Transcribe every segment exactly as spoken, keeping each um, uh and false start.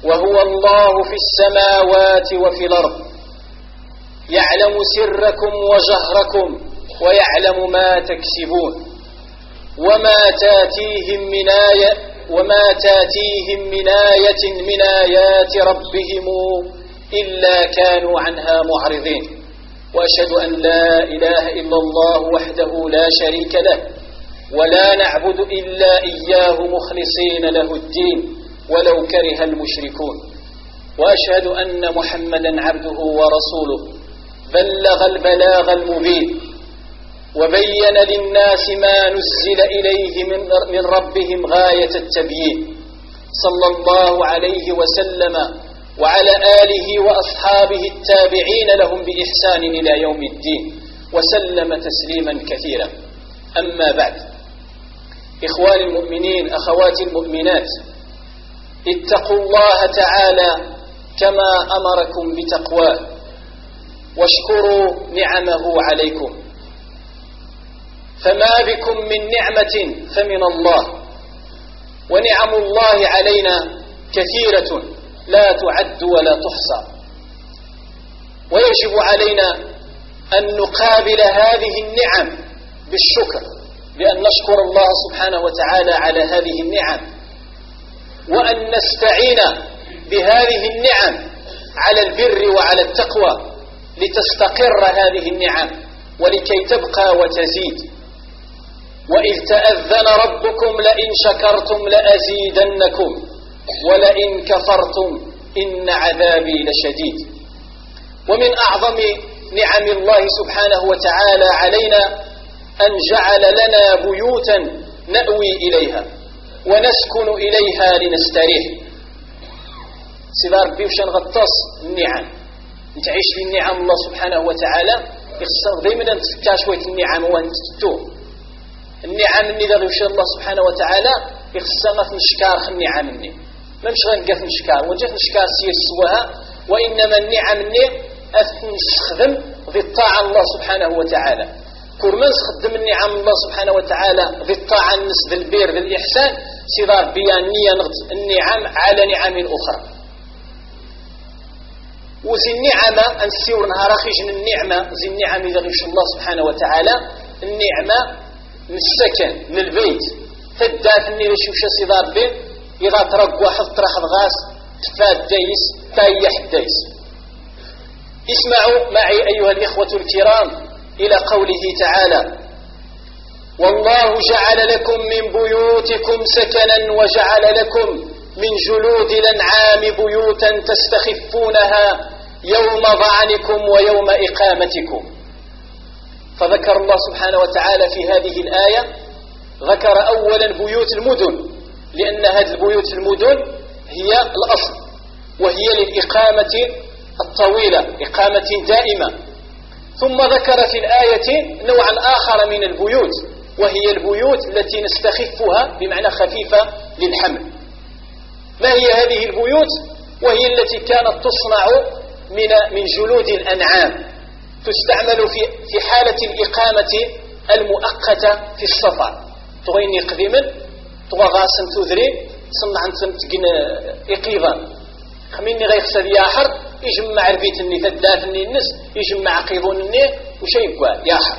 وهو الله في السماوات وفي الأرض، يعلم سركم وجهركم ويعلم ما تكسبون، وما تاتيهم من آية وما تاتيهم من آية من آيات ربهم إلا كانوا عنها معرضين. وأشهد أن لا إله إلا الله وحده لا شريك له، ولا نعبد إلا إياه مخلصين له الدين ولو كره المشركون. وأشهد أن محمدا عبده ورسوله بلغ البلاغ المبين، وبين للناس ما نزل إليه من ربهم غاية التبيين، صلى الله عليه وسلم وعلى آله وأصحابه التابعين لهم بإحسان إلى يوم الدين، وسلم تسليما كثيرا. أما بعد، إخواني المؤمنين، أخواتي المؤمنات، اتقوا الله تعالى كما أمركم بتقواه، واشكروا نعمه عليكم، فما بكم من نعمة فمن الله، ونعم الله علينا كثيرة لا تعد ولا تحصى، ويجب علينا أن نقابل هذه النعم بالشكر، بأن نشكر الله سبحانه وتعالى على هذه النعم، وأن نستعين بهذه النعم على البر وعلى التقوى لتستقر هذه النعم ولكي تبقى وتزيد. وإذ تأذن ربكم لئن شكرتم لأزيدنكم ولئن كفرتم إن عذابي لشديد. ومن أعظم نعم الله سبحانه وتعالى علينا أن جعل لنا بيوتا نأوي إليها ونسكن إليها لنستريح. سيدار ربي وش نغطس النعم، نتعيش في النعم الله سبحانه وتعالى، يخصر دائما نتفكر شوية النعم وانتتو النعم اللي ذا غيوش الله سبحانه وتعالى يخصر ما نشكار النعم مني، ما مش غنقف نشكار وجات نشكار سير سواها، وإنما النعم مني أثنستخدم ذي الطاعة الله سبحانه وتعالى. كل من نستخدم النعم الله سبحانه وتعالى ذي الطاعة النس ذي البير ذي الإحسان، سيدار بيانية نغض النعم على نعم أخرى. وزي النعمة أنسيور نهار خيجن النعمة زي النعم إذا غيش الله سبحانه وتعالى، النعمة من السكن من البيت فدات اني لشوف شا سيدار بين إذا ترقوا حفظ رحض غاس تفاد دايس تايح دايس. اسمعوا معي أيها الإخوة الكرام إلى قوله تعالى: والله جعل لكم من بيوتكم سكنا وجعل لكم من جلود الأنعام بيوتا تستخفونها يوم ظعنكم ويوم إقامتكم. فذكر الله سبحانه وتعالى في هذه الآية، ذكر أولا بيوت المدن، لأن هذه البيوت المدن هي الأصل وهي للإقامة الطويلة، إقامة دائمة. ثم ذكر في الآية نوعا آخر من البيوت، وهي البيوت التي نستخفها بمعنى خفيفة للحمل. ما هي هذه البيوت؟ وهي التي كانت تصنع من من جلود الأنعام، تستعمل في في حالة الإقامة المؤقتة في السفر. تغيني قديما تغاسن تذري صنع انت تجن إقيضا خميني غيخسد ياحر يجمع البيت الني ثلاث الني النس يجمع قيضون الني وشيء قوى ياحر.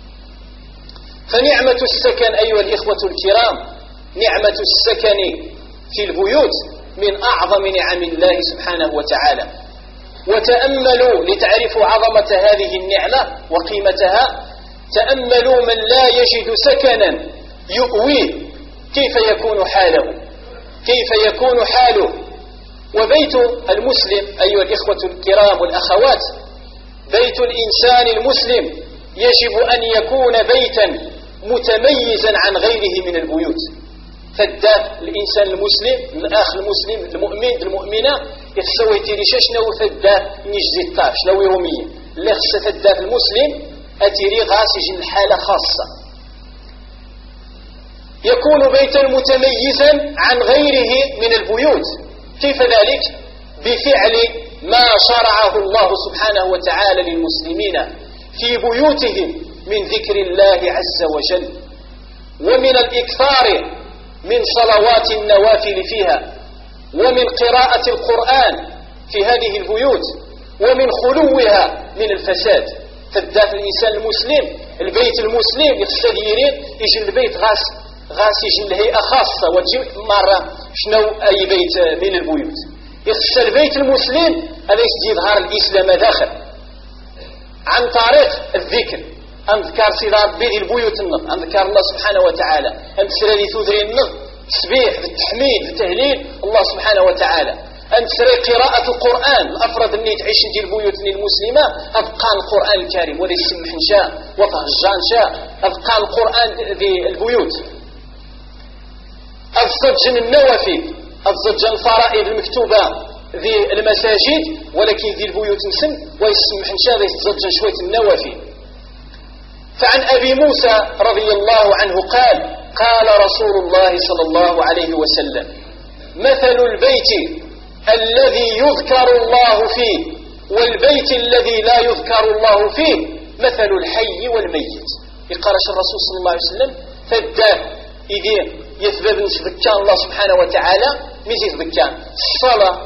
فنعمة السكن أيها الإخوة الكرام، نعمة السكن في البيوت من أعظم نعم الله سبحانه وتعالى. وتأملوا لتعرفوا عظمة هذه النعمة وقيمتها، تأملوا من لا يجد سكنا يؤويه كيف يكون حاله، كيف يكون حاله. وبيت المسلم أيها الإخوة الكرام والأخوات، بيت الإنسان المسلم يجب أن يكون بيتا متميزا عن غيره من البيوت. فالداف الإنسان المسلم الأخ المسلم المؤمن المؤمنة يخسوي تيري شنو فالداف نجزي الطاف شنو يوميا اللي خص فالداف المسلم أتيري غاسج الحالة خاصة. يكون بيتا متميزا عن غيره من البيوت. كيف ذلك؟ بفعل ما شرعه الله سبحانه وتعالى للمسلمين في بيوتهم من ذكر الله عز وجل، ومن الإكثار من صلوات النوافل فيها، ومن قراءة القرآن في هذه البيوت ومن خلوها من الفساد. فالدافع الإنسان المسلم البيت المسلم يخسديرين يجي البيت غاس غاس يجي الهيئة خاصة وتجي مرة شنو أي بيت من البيوت يخسى البيت المسلم هذا يظهر الإسلام داخل عن طريق الذكر. أنذكر سيد ربي دي البيوت النغ أنذكر الله سبحانه وتعالى أنت سري ثودري النغ تسبيح بالتحميد بالتهليل الله سبحانه وتعالى. أنت سري قراءة القرآن الأفراد اللي تعيش دي البيوت المسلمة أبقى القرآن الكريم ولا يسمح شاء وفهجان شاء أبقى القرآن دي البيوت. الزجن النوافل الزجن الفرائض المكتوبة ذي المساجد ولكن ذي البيوت نسم ويسمح شاء ذي الزجن شوية النوافل. فعن أبي موسى رضي الله عنه قال قال رسول الله صلى الله عليه وسلم مثل البيت الذي يذكر الله فيه والبيت الذي لا يذكر الله فيه مثل الحي والميت. يقرأ الرسول صلى الله عليه وسلم فالدار إذا يثبت نسبكان الله سبحانه وتعالى ميزي ذكان الصلاة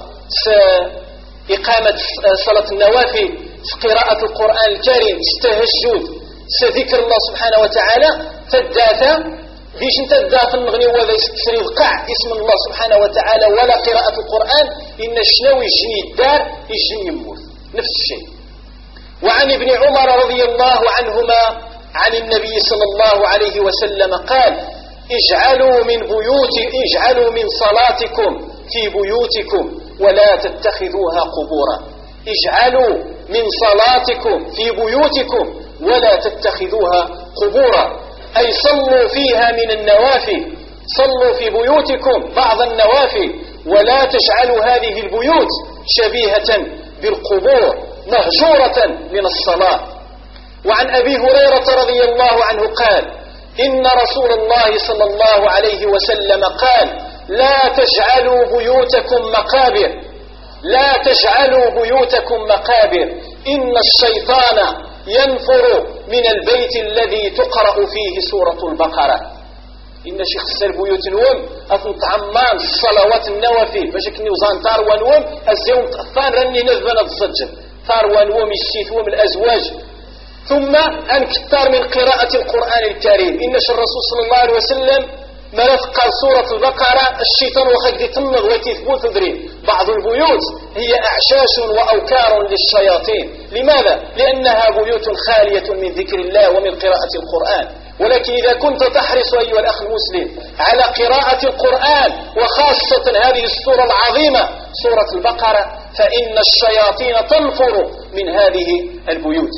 إقامة صلاة النوافل قراءة القرآن الكريم التهجد سذكر الله سبحانه وتعالى فالدافع بيش انت الدافع النغني وذا يسكسري القاع اسم الله سبحانه وتعالى ولا قراءة القرآن إن الشنو يجني الدار يجني يموت نفس الشيء. وعن ابن عمر رضي الله عنهما عن النبي صلى الله عليه وسلم قال اجعلوا من بيوت اجعلوا من صلاتكم في بيوتكم ولا تتخذوها قبورا. اجعلوا من صلاتكم في بيوتكم ولا تتخذوها قبورا أي صلوا فيها من النوافل صلوا في بيوتكم بعض النوافل ولا تجعلوا هذه البيوت شبيهة بالقبور مهجورة من الصلاة. وعن أبي هريرة رضي الله عنه قال إن رسول الله صلى الله عليه وسلم قال لا تجعلوا بيوتكم مقابر لا تجعلوا بيوتكم مقابر إن الشيطان ينفر من البيت الذي تقرأ فيه سورة البقرة. إن شخص البيوت نوم أتنطعمان الصلوات النوافل باش كني وزان تار ونوم الزيوم تأثان رني نذبنا الزجل تار ونوم الشيثوم الأزواج ثم أنكتار من قراءة القرآن الكريم. إن الرسول صلى الله عليه وسلم مرفق سورة البقرة الشيطان وخد تنغ وتثبوت ذرين. بعض البيوت هي أعشاش وأوكار للشياطين. لماذا؟ لأنها بيوت خالية من ذكر الله ومن قراءة القرآن. ولكن إذا كنت تحرص أيها الأخ المسلم على قراءة القرآن وخاصة هذه السورة العظيمة سورة البقرة فإن الشياطين تنفر من هذه البيوت.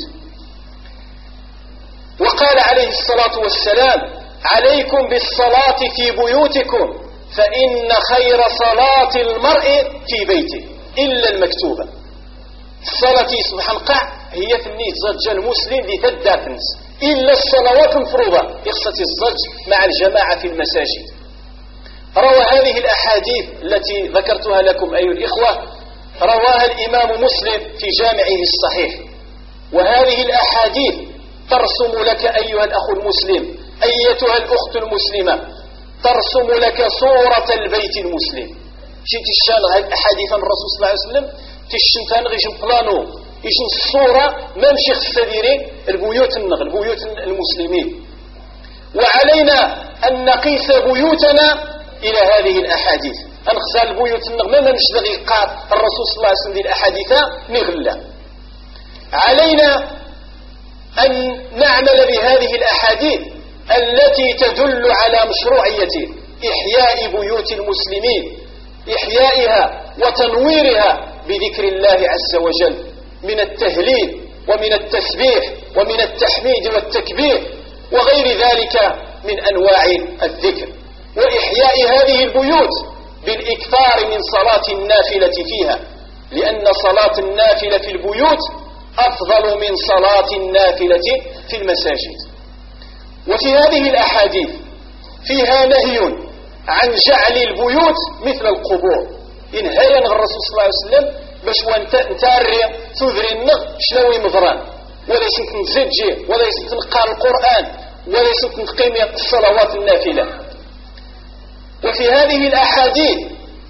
وقال عليه الصلاة والسلام عليكم بالصلاة في بيوتكم فإن خير صلاة المرء في بيته إلا المكتوبة. الصلاة سبحان قاع هي في النيت زج المسلم لتدافنس إلا الصلوات المفروضة يقصة الزج مع الجماعة في المساجد. روى هذه الأحاديث التي ذكرتها لكم أيها الإخوة رواها الإمام مسلم في جامعه الصحيح. وهذه الأحاديث ترسم لك أيها الأخ المسلم أيتها الأخت المسلمة ترسم لك صورة البيت المسلم. شيت الشان هذه أحاديث الرسول صلى الله عليه وسلم تشنتان غيش بلانو يشن الصورة ممشي السديرين البيوت النغ البيوت المسلمين. وعلينا أن نقيس بيوتنا إلى هذه الأحاديث أنخزال البيوت النغ ما ممش دقيقات الرسول صلى الله عليه وسلم الأحاديث نغلا. علينا أن نعمل بهذه الأحاديث التي تدل على مشروعية إحياء بيوت المسلمين إحيائها وتنويرها بذكر الله عز وجل من التهليل ومن التسبيح ومن التحميد والتكبير وغير ذلك من أنواع الذكر. وإحياء هذه البيوت بالإكثار من صلاة النافلة فيها لأن صلاة النافلة في البيوت أفضل من صلاة النافلة في المساجد. وفي هذه الأحاديث فيها نهي عن جعل البيوت مثل القبور. إنهايا الرسول صلى الله عليه وسلم باش وانتاري تذري النغ شنوي مضران وليس تنزجي وليس تنقال القرآن وليس تنقيم الصلوات النافلة. وفي هذه الأحاديث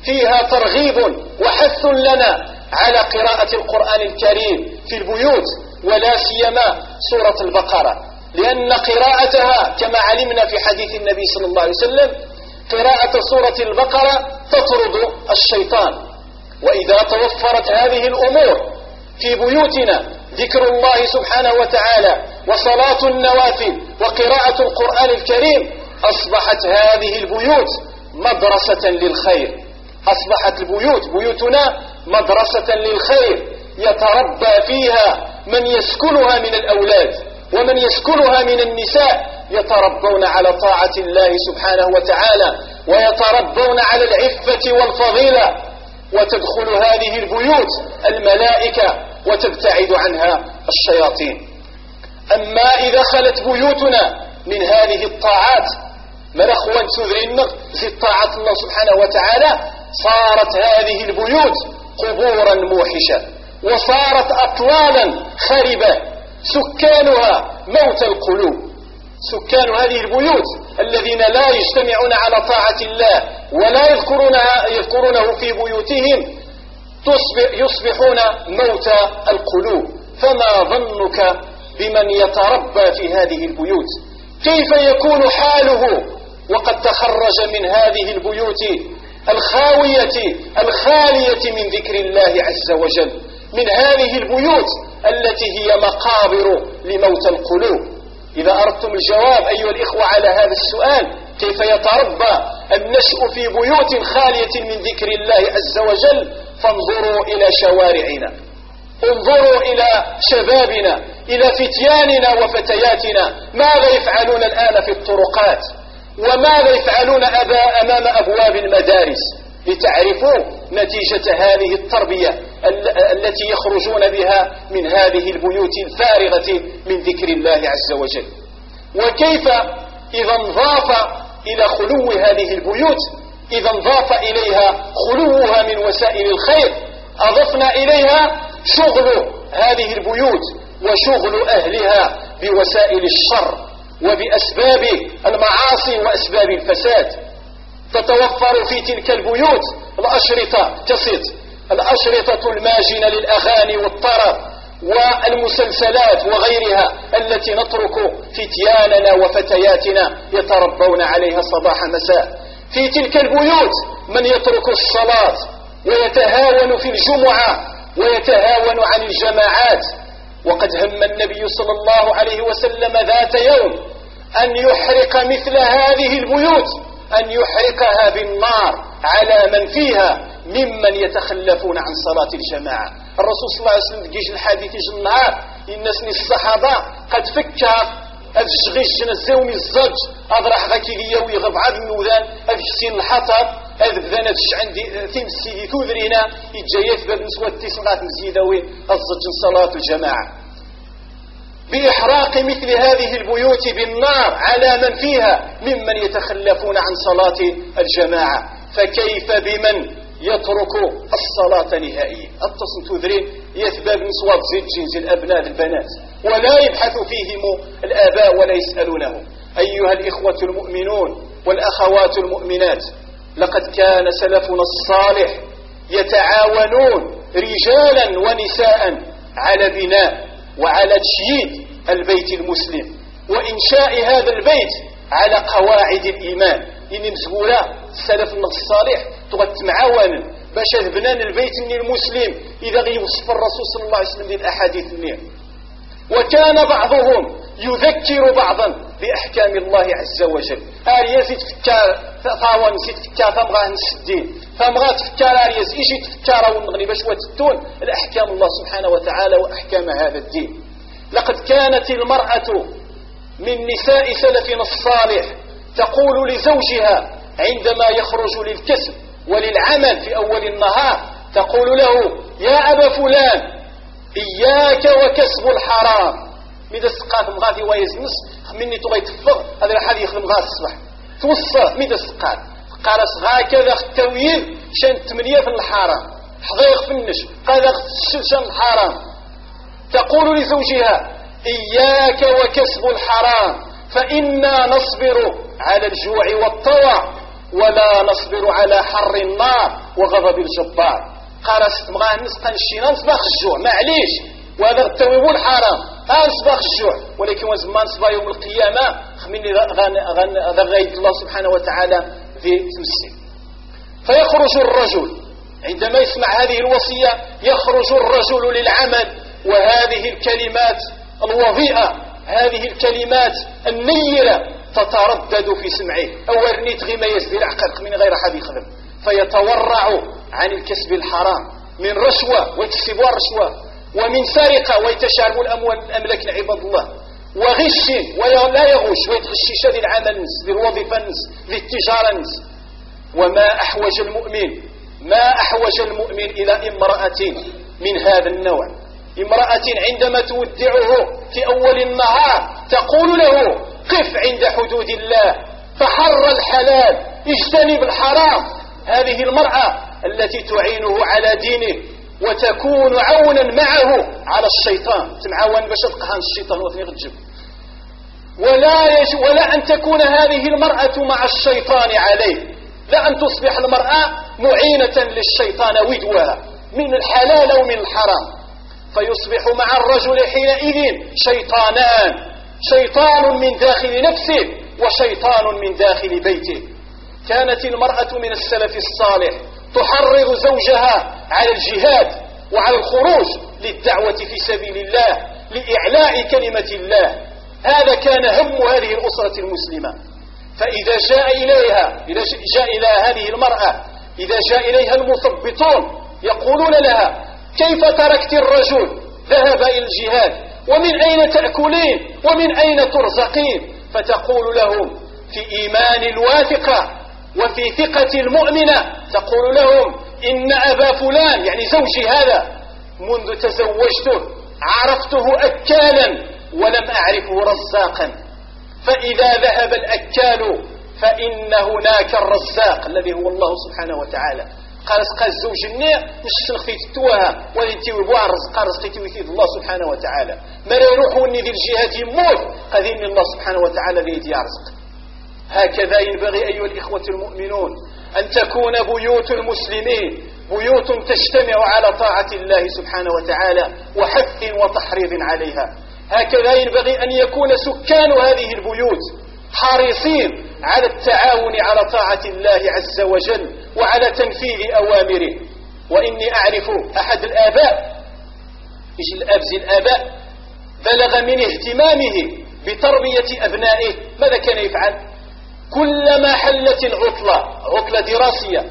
فيها ترغيب وحث لنا على قراءة القرآن الكريم في البيوت، ولا سيما سورة البقرة، لأن قراءتها كما علمنا في حديث النبي صلى الله عليه وسلم قراءة سورة البقرة تطرد الشيطان. وإذا توفرت هذه الأمور في بيوتنا، ذكر الله سبحانه وتعالى وصلاة النوافل وقراءة القرآن الكريم، أصبحت هذه البيوت مدرسة للخير. أصبحت البيوت بيوتنا مدرسة للخير يتربى فيها من يسكنها من الأولاد ومن يسكنها من النساء، يتربون على طاعة الله سبحانه وتعالى ويتربون على العفة والفضيلة، وتدخل هذه البيوت الملائكة وتبتعد عنها الشياطين. أما إذا خلت بيوتنا من هذه الطاعات من أخوان تذرين زي طاعة الله سبحانه وتعالى، صارت هذه البيوت قبورا موحشة، وصارت أطلالا خربة، سكانها موت القلوب. سكان هذه البيوت الذين لا يجتمعون على طاعة الله ولا يذكرونها يذكرونه في بيوتهم تصبح يصبحون موت القلوب. فما ظنك بمن يتربى في هذه البيوت؟ كيف يكون حاله وقد تخرج من هذه البيوت الخاوية الخالية من ذكر الله عز وجل، من هذه البيوت التي هي مقابر لموت القلوب؟ إذا أردتم الجواب أيها الإخوة على هذا السؤال، كيف يتربى النشء في بيوت خالية من ذكر الله عز وجل، فانظروا إلى شوارعنا، انظروا إلى شبابنا، إلى فتياننا وفتياتنا، ماذا يفعلون الآن في الطرقات، وماذا يفعلون أمام أبواب المدارس، لتعرفوا نتيجة هذه التربية التي يخرجون بها من هذه البيوت الفارغة من ذكر الله عز وجل. وكيف إذا انضاف إلى خلو هذه البيوت، إذا انضاف إليها خلوها من وسائل الخير، أضفنا إليها شغل هذه البيوت وشغل أهلها بوسائل الشر وبأسباب المعاصي وأسباب الفساد. تتوفر في تلك البيوت الأشرطة كاسيت، الأشرطة الماجنة للأغاني والطرب والمسلسلات وغيرها التي نترك فتياننا وفتياتنا يتربون عليها صباح مساء. في تلك البيوت من يترك الصلاة ويتهاون في الجمعة ويتهاون عن الجماعات. وقد هم النبي صلى الله عليه وسلم ذات يوم أن يحرق مثل هذه البيوت، أن يحرقها بالنار على من فيها ممن يتخلفون عن صلاة الجماعة. الرسول صلى الله عليه وسلم يجي الحديث يجي النهار الناس الصحابة قد فكها أفشغيش نزاومي الزج أضرح غاكي ليا ويغب عاد النوذان أفشسين الحطب أذبذان أفش عندي تمسي كوذرينا يتجايث باب نسوة التسعات مزيدوين الزج صلاة الجماعة. بإحراق مثل هذه البيوت بالنار على من فيها ممن يتخلفون عن صلاة الجماعة، فكيف بمن يترك الصلاة نهائيا؟ التصن تذرين يثباب نسوات زيد جنز الأبناء البنات ولا يبحث فيهم الآباء ولا يسألونهم. أيها الإخوة المؤمنون والأخوات المؤمنات، لقد كان سلفنا الصالح يتعاونون رجالا ونساء على بناء وعلى تشييد البيت المسلم وإنشاء هذا البيت على قواعد الإيمان. إن مسؤولة سلفنا الصالح تغتمعاون باش بنان البيت المسلم إذا غيوصف الرسول صلى الله عليه وسلم دي الأحاديث النير. وكان بعضهم يذكر بعضا بأحكام الله عز وجل. أرياز تفكار ثاوان سيت تفكار ثمغاه نسدين ثمغاه تفكار أرياز إيجي تفكار ونغني باش وتتون الأحكام الله سبحانه وتعالى وأحكام هذا الدين. لقد كانت المرأة من نساء سلفنا الصالح تقول لزوجها عندما يخرج للكسب وللعمل في أول النهار، تقول له: يا أبا فلان إياك وكسب الحرام. ماذا سقاط مغادي ويزنس مني تغي تفغ هذا الحال يخدم غاس الصباح توصى ماذا سقاط قال هكذا التويل شان تمنية في الحرام حضيق في النش قال شان الحرام. تقول لزوجها: إياك وكسب الحرام فإنا نصبر على الجوع والطوع ولا نصبر على حر النار وغضب الجبار. قارس بغا نسقى نشينا نصباح الجوع معليش، وهذا التويب الحرام ها نصباح الجوع، ولكن وزمان نصبح يوم القيامة خميني غايد الله سبحانه وتعالى في تمسي. فيخرج الرجل عندما يسمع هذه الوصية، يخرج الرجل للعمل، وهذه الكلمات الوضيئة، هذه الكلمات النيرة تتردد في سمعه. أول نيت غير ما يزدي العقل من غير حد يخدم، فيتورع عن الكسب الحرام من رشوة ويكسب الرشوة، ومن سرقة ويتشارب الأموال الأملاك لعباد الله، وغش ولا يغش ويتغشش ذي العمل نس، ذي الوظيفة نس، ذي التجارة نس. وما أحوج المؤمن ما أحوج المؤمن إلى امرأة من هذا النوع، امرأة عندما تودعه في أول النهار تقول له قف عند حدود الله، فحر الحلال اجتنب الحرام. هذه المرأة التي تعينه على دينه وتكون عونا معه على الشيطان، تمعاون باش تقهن الشيطان وثني غتجب. ولا يج... ولا أن تكون هذه المرأة مع الشيطان عليه، لا أن تصبح المرأة معينة للشيطان ودوها من الحلال أو من الحرام، فيصبح مع الرجل حينئذ شيطانان، شيطان من داخل نفسه وشيطان من داخل بيته. كانت المرأة من السلف الصالح تحرض زوجها على الجهاد وعلى الخروج للدعوة في سبيل الله لإعلاء كلمة الله. هذا كان هم هذه الأسرة المسلمة. فإذا جاء إليها إذا جاء إلى هذه المرأة إذا جاء إليها المثبطون يقولون لها كيف تركت الرجل ذهب إلى الجهاد، ومن أين تأكلين ومن أين ترزقين؟ فتقول لهم في إيمان الواثقة وفي ثقة المؤمنة، تقول لهم إن أبا فلان يعني زوجي هذا منذ تزوجته عرفته أكالا ولم أعرفه رزاقا، فإذا ذهب الأكال فإن هناك الرزاق الذي هو الله سبحانه وتعالى. قال سقى الزوج النير مش نخفيت التوها ولنتي وبوع الرزق رزقتي ويثيد الله سبحانه وتعالى، ما لا يروحوا اني ذي الجهات يموت قذين الله سبحانه وتعالى ذي يرزق. هكذا ينبغي أيها الإخوة المؤمنون أن تكون بيوت المسلمين بيوت تجتمع على طاعة الله سبحانه وتعالى وحث وتحريض عليها. هكذا ينبغي أن يكون سكان هذه البيوت حريصين على التعاون على طاعة الله عز وجل وعلى تنفيذ أوامره. وإني أعرف أحد الآباء، يجي الأب زي الآباء بلغ من اهتمامه بتربية أبنائه ماذا كان يفعل؟ كلما حلت العطلة عطلة دراسية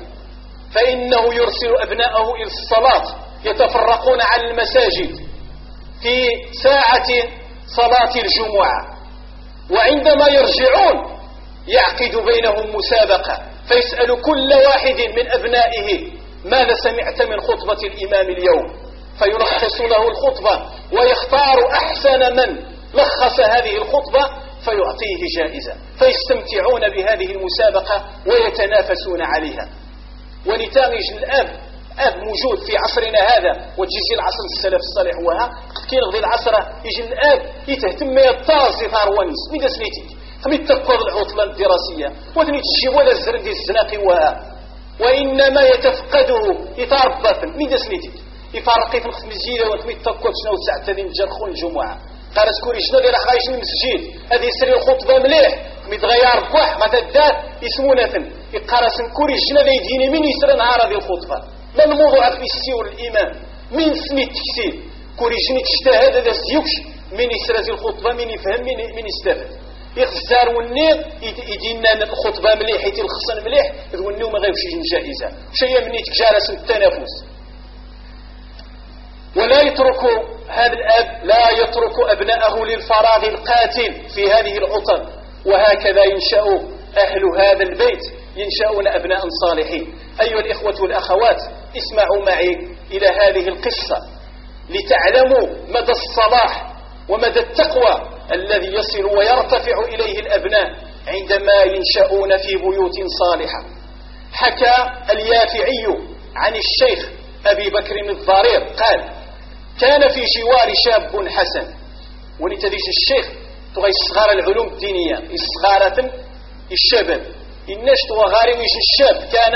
فإنه يرسل أبنائه إلى الصلاة، يتفرقون على المساجد في ساعة صلاة الجمعة، وعندما يرجعون يعقد بينهم مسابقة فيسأل كل واحد من أبنائه ماذا سمعت من خطبة الإمام اليوم، فيلخص له الخطبة ويختار أحسن من لخص هذه الخطبة فيعطيه جائزة، فيستمتعون بهذه المسابقة ويتنافسون عليها. ونتاج الأب أب موجود في عصرنا هذا وتجي العصر السلف الصالح وها كي نغضي العصر يجي الأب يتهتم يطاز يثار ونس ميدا سليتك خميت تقوض العطلة الدراسية وثني تشي ولا الزرن دي الزناقي وها، وإنما يتفقده يتربى ميدا سليتك يفارقي في المسجد وثميت تقوض شنو ساعة ذي نجرخون الجمعة قال سكوري شنو اللي راح غايش المسجد هذه يسري الخطبة مليح متغير بواح ما تدات يسمونه ثن يقرا سنكوري شنو ذي يديني من يسرى نهار هذه الخطبة ما الموضوع في السيور الإيمان من سميت تكسير كوري شنو تجتهد هذا سيوكش من يسرى الخطبة من يفهم من من يستفد يخزار والنير يدينا الخطبة مليح يتي الخصن مليح ذو ما غيبش يجي جائزة شيء من يتجالس التنافس. ولا يترك هذا الأب لا يترك أبنائه للفراغ القاتل في هذه العطل، وهكذا ينشأ أهل هذا البيت ينشأون أبناء صالحين. أيها الإخوة والأخوات اسمعوا معي إلى هذه القصة لتعلموا مدى الصلاح ومدى التقوى الذي يصل ويرتفع إليه الأبناء عندما ينشأون في بيوت صالحة. حكى اليافعي عن الشيخ أبي بكر الضرير قال كان في جوار شاب حسن، ولتديش الشيخ تغي صغار العلوم الدينية صغارة الشباب الناس وغاري ويش الشاب كان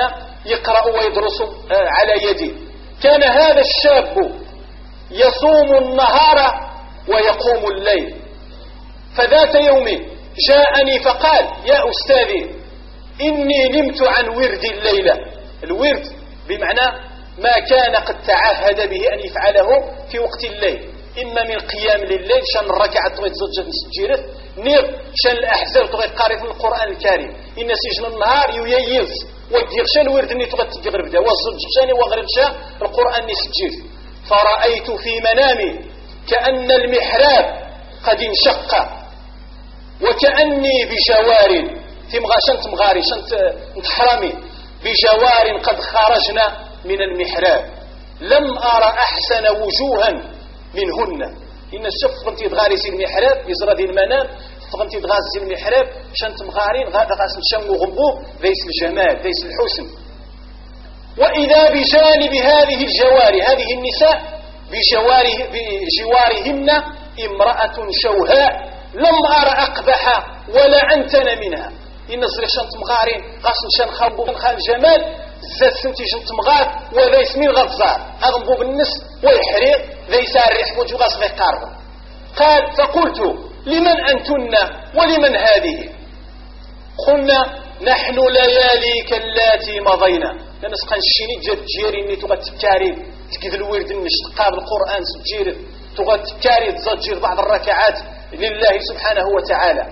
يقرأ ويدرس على يدي. كان هذا الشاب يصوم النهار ويقوم الليل. فذات يوم جاءني فقال: يا أستاذي، إني نمت عن ورد الليلة. الورد بمعنى ما كان قد تعهد به أن يفعله في وقت الليل، إما من قيام لليل شان الركعة تغيت زوجة نسجيرت نير شان الأحزاب تغيت قارئ من القرآن الكريم. إن سجن النهار ييز ودير شان ورد اللي تغيت تقرب ده والزوج شاني وغرب شان القرآن نسجيرت. فرأيت في منامي كأن المحراب قد انشق وكأني بجوار تمغاشن تمغاري شنت نتحرمي بجوار قد خرجنا من المحراب. لم أرى أحسن وجوها منهن. إن الشف فغنتي تغاري المحراب يزرد المنام فغنتي تغازي المحراب شنت مغارين غادا غاس نشم وغبوب ذيس الجمال ذيس الحسن. وإذا بجانب هذه الجوار هذه النساء بجواره بجوارهن امرأة شوهاء لم أرى أقبح ولا أنتن منها. إن الزريخ شنت مغارين غاس نشان خبوب خان جمال زاد سنتي جنت مغار وذا يسمين غزار أغنبو بالنس ويحريق ذا يسارح وجو غاس غي قارب. قال: فقلت: لمن أنتن ولمن هذه؟ قلنا: نحن لياليك اللاتي مضينا. لنسقى الشيني جد جيري اني تغى تكاري تكذ الورد النش تقابل القرآن سجير تغى تكاري تزجير بعض الركعات لله سبحانه وتعالى.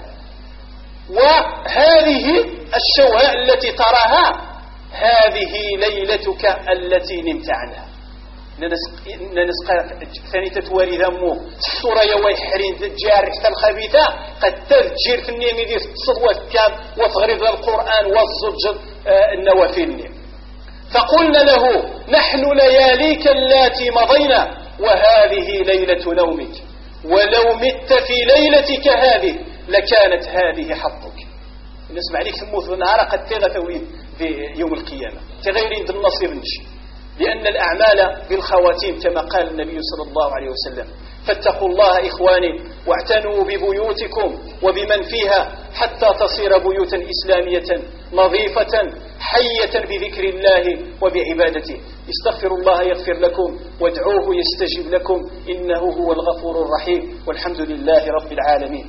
وهذه الشوهاء التي تراها هذه ليلتك التي نمت عنها. ننسقى ثاني تتوالي ذمو الصورة يوي حرين تجار حتى الخبيثة قد تذجير في النيم دي الصدوة كام وتغريض القرآن والزج النوافل. فقلنا له: نحن لياليك اللاتي مضينا وهذه ليلة نومك، ولو مت في ليلتك هذه لكانت هذه حظك. نسمع عليك تموت بالنهار قد تغثوي في يوم القيامة تغيرين بالنصير نش. لأن الأعمال بالخواتيم كما قال النبي صلى الله عليه وسلم. فاتقوا الله إخواني واعتنوا ببيوتكم وبمن فيها حتى تصير بيوتا إسلامية نظيفة حية بذكر الله وبعبادته. استغفروا الله يغفر لكم وادعوه يستجيب لكم إنه هو الغفور الرحيم والحمد لله رب العالمين.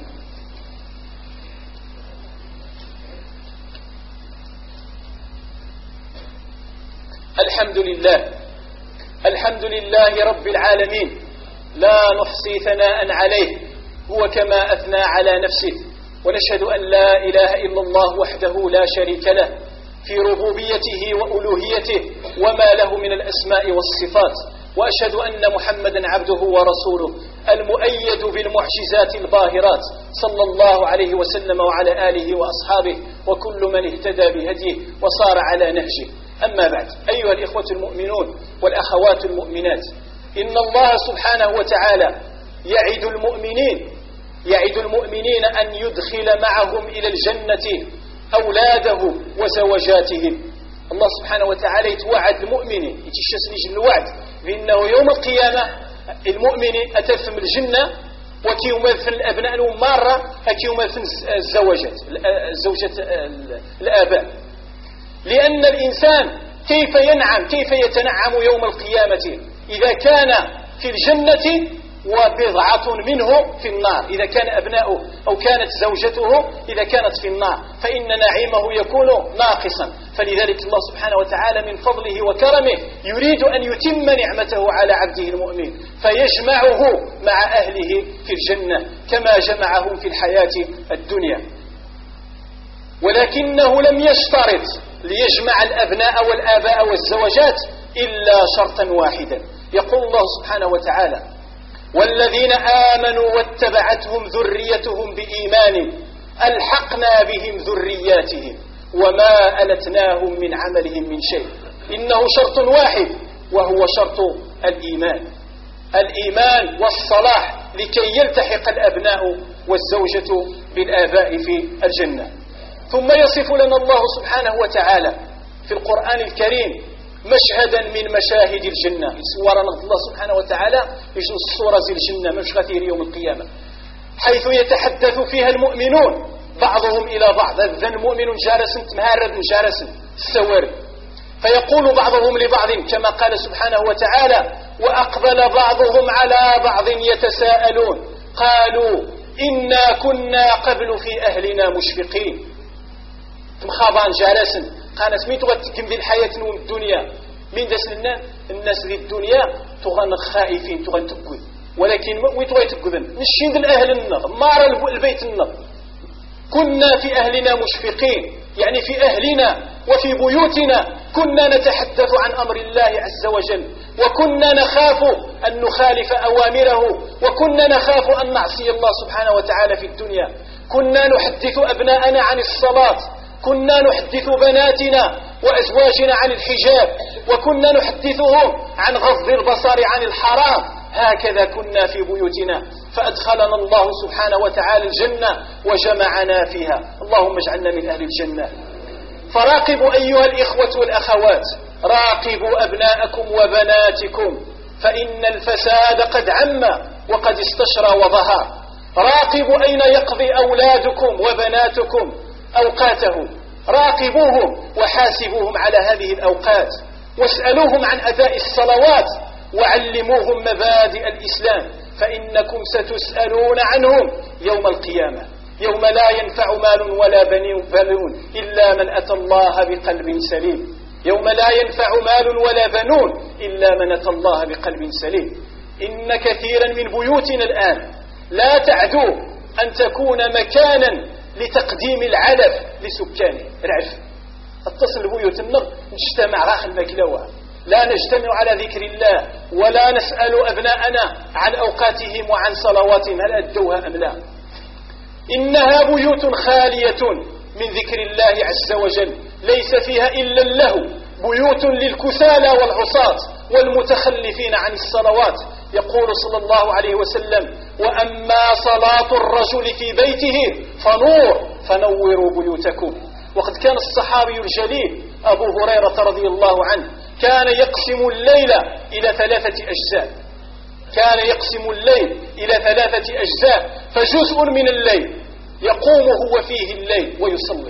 الحمد لله الحمد لله رب العالمين لا نحصي ثناء عليه هو كما أثنى على نفسه. ونشهد أن لا إله إلا الله وحده لا شريك له في ربوبيته وألوهيته وما له من الأسماء والصفات. وأشهد أن محمدا عبده ورسوله المؤيد بالمعجزات الباهرات صلى الله عليه وسلم وعلى آله وأصحابه وكل من اهتدى بهديه وصار على نهجه. أما بعد، أيها الإخوة المؤمنون والأخوات المؤمنات، إن الله سبحانه وتعالى يعد المؤمنين يعد المؤمنين أن يدخل معهم إلى الجنة أولادهم وزوجاتهم. الله سبحانه وتعالى يتوعد المؤمنين يتشسنج الوعد بأنه يوم القيامة المؤمن أتثم الجنة وكيومثل الأبناء المارة وكيومثل الزوجات الزوجة الآباء. لأن الإنسان كيف ينعم كيف يتنعم يوم القيامة إذا كان في الجنة وبضعة منه في النار، إذا كان أبناؤه أو كانت زوجته إذا كانت في النار فإن نعيمه يكون ناقصا. فلذلك الله سبحانه وتعالى من فضله وكرمه يريد أن يتم نعمته على عبده المؤمن فيجمعه مع أهله في الجنة كما جمعهم في الحياة الدنيا. ولكنه لم يشترط ليجمع الأبناء والآباء والزوجات إلا شرطا واحدا. يقول الله سبحانه وتعالى: والذين آمنوا واتبعتهم ذريتهم بإيمان ألحقنا بهم ذرياتهم وما ألتناهم من عملهم من شيء. إنه شرط واحد وهو شرط الإيمان الإيمان والصلاح لكي يلتحق الأبناء والزوجة بالآباء في الجنة. ثم يصف لنا الله سبحانه وتعالى في القرآن الكريم مشهدا من مشاهد الجنة. يصورنا الله سبحانه وتعالى يجن الصورة زي الجنة مش غثير يوم القيامة حيث يتحدث فيها المؤمنون بعضهم إلى بعض. ذا المؤمن جارس مهارد جارس السوار فيقول بعضهم لبعض كما قال سبحانه وتعالى: وأقبل بعضهم على بعض يتساءلون قالوا إنا كنا قبل في أهلنا مشفقين. مخابان جالسا قال سميتو غتكم ذي الحياة الدنيا من داس لنا الناس ذي الدنيا تغن خائفين تغن تقوي، ولكن ويتو يتقذن نشين الأهل النظر مار البيت النظر. كنا في أهلنا مشفقين، يعني في أهلنا وفي بيوتنا كنا نتحدث عن أمر الله عز وجل، وكنا نخاف أن نخالف أوامره، وكنا نخاف أن نعصي الله سبحانه وتعالى في الدنيا. كنا نحدث أبناءنا عن الصلاة، كنا نحدث بناتنا وأزواجنا عن الحجاب، وكنا نحدثهم عن غض البصر عن الحرام. هكذا كنا في بيوتنا، فأدخلنا الله سبحانه وتعالى الجنة وجمعنا فيها. اللهم اجعلنا من أهل الجنة. فراقبوا أيها الإخوة والأخوات، راقبوا أبناءكم وبناتكم، فإن الفساد قد عم وقد استشرى وظهر. راقبوا أين يقضي أولادكم وبناتكم أوقاتهم، راقبوهم وحاسبوهم على هذه الأوقات، واسألوهم عن أداء الصلوات، وعلموهم مبادئ الإسلام، فإنكم ستسألون عنهم يوم القيامة، يوم لا ينفع مال ولا بنون إلا من أتى الله بقلب سليم. يوم لا ينفع مال ولا بنون إلا من أتى الله بقلب سليم. إن كثيرا من بيوتنا الآن لا تعدو أن تكون مكانا لتقديم العلف لسكانه. العلف اتصل بيوتنا نجتمع راخ المكلوة، لا نجتمع على ذكر الله، ولا نسأل أبناءنا عن أوقاتهم وعن صلواتهم هل أدوها أم لا. إنها بيوت خالية من ذكر الله عز وجل، ليس فيها إلا اللهو، بيوت للكسالى والعصاة والمتخلفين عن الصلوات. يقول صلى الله عليه وسلم: وأما صلاة الرجل في بيته فنور فنوروا بيوتكم. وقد كان الصحابي الجليل أبو هريرة رضي الله عنه كان يقسم الليل إلى ثلاثة أجزاء، كان يقسم الليل إلى ثلاثة أجزاء، فجزء من الليل يقوم هو فيه الليل ويصلي،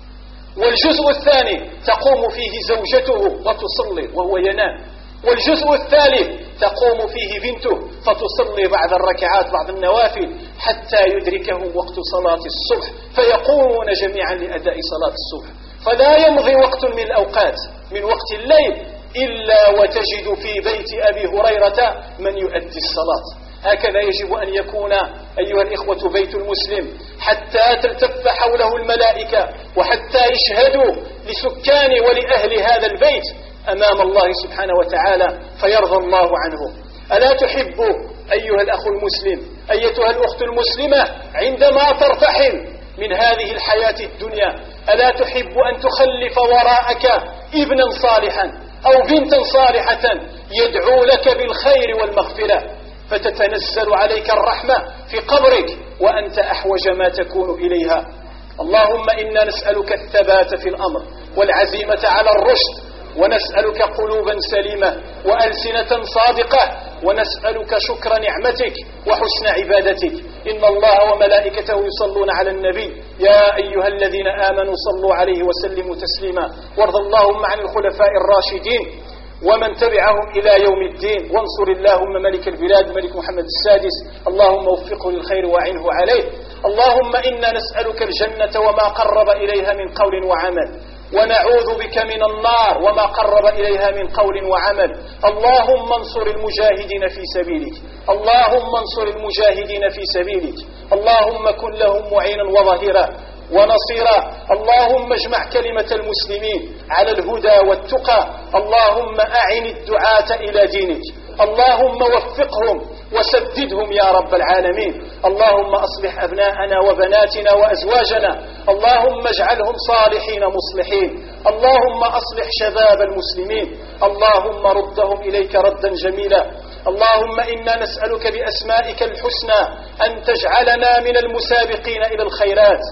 والجزء الثاني تقوم فيه زوجته وتصلي وهو ينام، والجزء الثالث تقوم فيه بنته فتصلي بعد الركعات بعض النوافل حتى يدركهم وقت صلاة الصبح فيقومون جميعا لأداء صلاة الصبح. فلا يمضي وقت من الأوقات من وقت الليل إلا وتجد في بيت أبي هريرة من يؤدي الصلاة. هكذا يجب أن يكون أيها الإخوة بيت المسلم، حتى تلتف حوله الملائكة وحتى يشهدوا لسكان ولأهل هذا البيت أمام الله سبحانه وتعالى فيرضى الله عنه. ألا تحب أيها الأخ المسلم أيتها الأخت المسلمة عندما ترتحل من هذه الحياة الدنيا ألا تحب أن تخلف وراءك ابنا صالحا أو بنتا صالحة يدعو لك بالخير والمغفرة، فتتنزل عليك الرحمة في قبرك وأنت أحوج ما تكون إليها. اللهم إنا نسألك الثبات في الأمر والعزيمة على الرشد، ونسألك قلوبا سليمة وألسنة صادقة، ونسألك شكر نعمتك وحسن عبادتك. إن الله وملائكته يصلون على النبي يا أيها الذين آمنوا صلوا عليه وسلموا تسليما. وارض اللهم عن الخلفاء الراشدين ومن تبعهم إلى يوم الدين، وانصر اللهم ملك البلاد ملك محمد السادس، اللهم وفقه للخير وعنه عليه. اللهم إنا نسألك الجنة وما قرب إليها من قول وعمل، ونعوذ بك من النار وما قرب إليها من قول وعمل. اللهم انصر المجاهدين في سبيلك، اللهم انصر المجاهدين في سبيلك، اللهم كن لهم معينا وظهيرا ونصيرا. اللهم اجمع كلمة المسلمين على الهدى والتقى، اللهم أعن الدعاة إلى دينك، اللهم وفقهم وسددهم يا رب العالمين. اللهم أصلح أبناءنا وبناتنا وأزواجنا، اللهم اجعلهم صالحين مصلحين، اللهم أصلح شباب المسلمين، اللهم ردهم إليك ردا جميلا. اللهم إنا نسألك بأسمائك الحسنى أن تجعلنا من المسابقين إلى الخيرات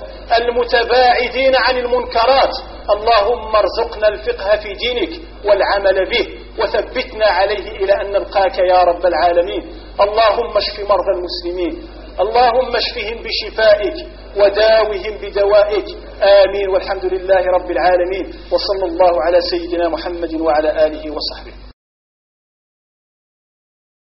المتباعدين عن المنكرات. اللهم ارزقنا الفقه في دينك والعمل به، وثبتنا عليه إلى أن نلقاك يا رب العالمين. اللهم اشف مرضى المسلمين اللهم اشفهم بشفائك وداوهم بدوائك، آمين. والحمد لله رب العالمين، وصلى الله على سيدنا محمد وعلى آله وصحبه.